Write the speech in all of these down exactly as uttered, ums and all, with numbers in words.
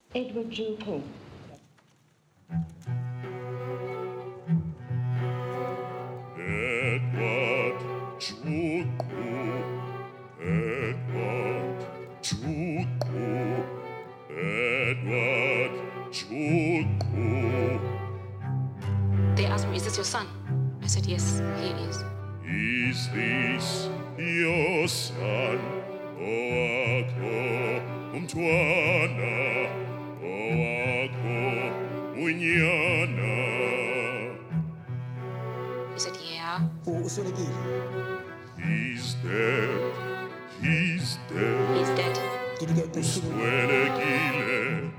Edward Juku. Edward Juku. Edward Juku. Edward Juku. They asked me, is this your son? I said, yes, he is. Is this your son? Owakho umntwana, owakho unyana. He said, yeah. Uswelekile. He's dead. He's dead. He's dead. Did you get the Uswelekile.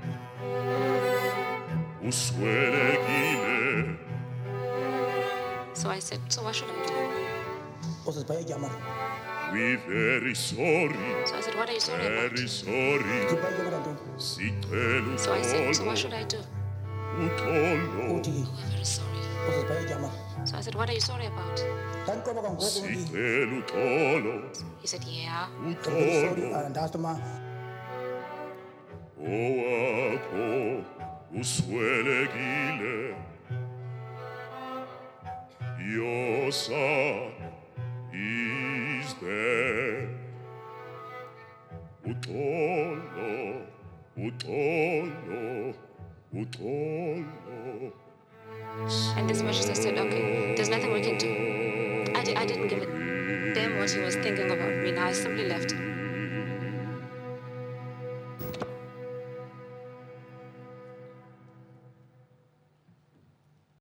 Uswelekile. So I said, so what should I do? Osasibhaya Jamani. We're very sorry. So I said, what are you sorry about? Very sorry. Sibhaya Jamani ntombi. Sicela So I said, so what uxolo. should I do? Uxolo. Uthi We're very sorry. osasibhaya Jamani. So I said, what are you sorry about? Kanqoba kangoku uthi. Sicela uxolo. He said, yeah. I'm very sorry. Uxolo. And asked ma. Owakho uswelekile. Your son is dead. Uxolo. Uxolo. Uxolo. And this much I said, okay, there's nothing we can do. I, di- I didn't give it them what he was thinking about me. Now I simply left.